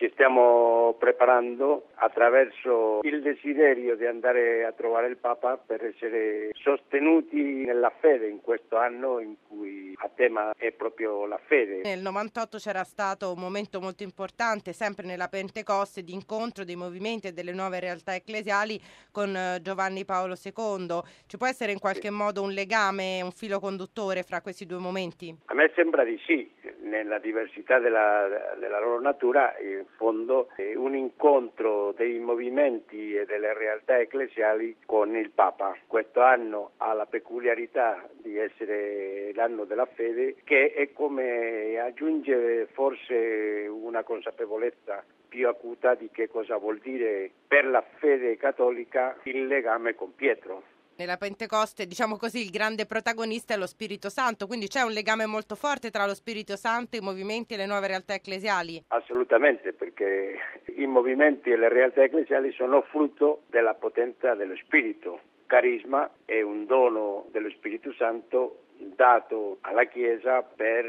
Ci stiamo preparando attraverso il desiderio di andare a trovare il Papa per essere sostenuti nella fede in questo anno in cui a tema è proprio la fede. Nel 98 c'era stato un momento molto importante, sempre nella Pentecoste, di incontro dei movimenti e delle nuove realtà ecclesiali con Giovanni Paolo II. Ci può essere in qualche modo un legame, un filo conduttore fra questi due momenti? A me sembra di sì, nella diversità della loro natura, in fondo è un incontro dei movimenti e delle realtà ecclesiali con il Papa. Questo anno ha la peculiarità di essere l'anno della fede, che è come aggiunge forse una consapevolezza più acuta di che cosa vuol dire per la fede cattolica il legame con Pietro. Nella Pentecoste, diciamo così, il grande protagonista è lo Spirito Santo, quindi c'è un legame molto forte tra lo Spirito Santo, i movimenti e le nuove realtà ecclesiali. Assolutamente, perché i movimenti e le realtà ecclesiali sono frutto della potenza dello Spirito. Carisma è un dono dello Spirito Santo dato alla Chiesa per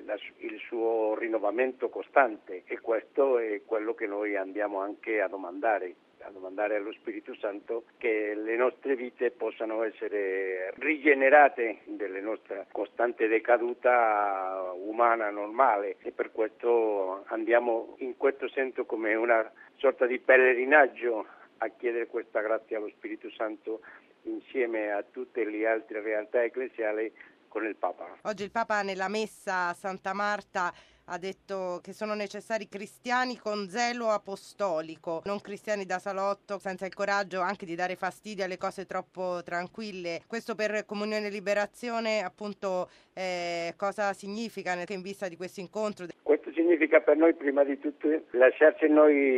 il suo rinnovamento costante, e questo è quello che noi andiamo anche a domandare allo Spirito Santo, che le nostre vite possano essere rigenerate delle nostra costante decaduta umana normale, e per questo andiamo in questo senso come una sorta di pellegrinaggio a chiedere questa grazia allo Spirito Santo insieme a tutte le altre realtà ecclesiali con il Papa. Oggi il Papa nella messa a Santa Marta ha detto che sono necessari cristiani con zelo apostolico, non cristiani da salotto, senza il coraggio anche di dare fastidio alle cose troppo tranquille. Questo per Comunione e Liberazione, appunto, cosa significa in vista di questo incontro? Questo significa per noi prima di tutto lasciarci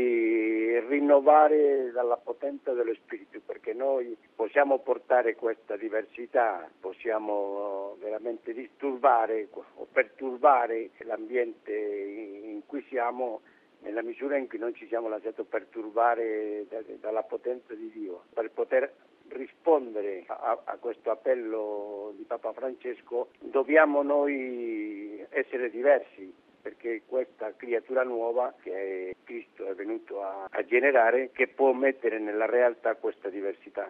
noi rinnovare dalla potenza dello Spirito, perché noi possiamo portare questa diversità, possiamo veramente disturbare o perturbare l'ambiente in cui siamo, nella misura in cui non ci siamo lasciati perturbare dalla potenza di Dio. Per poter rispondere a questo appello di Papa Francesco dobbiamo noi essere diversi, perché questa creatura nuova che Cristo è venuto a generare, che può mettere nella realtà questa diversità.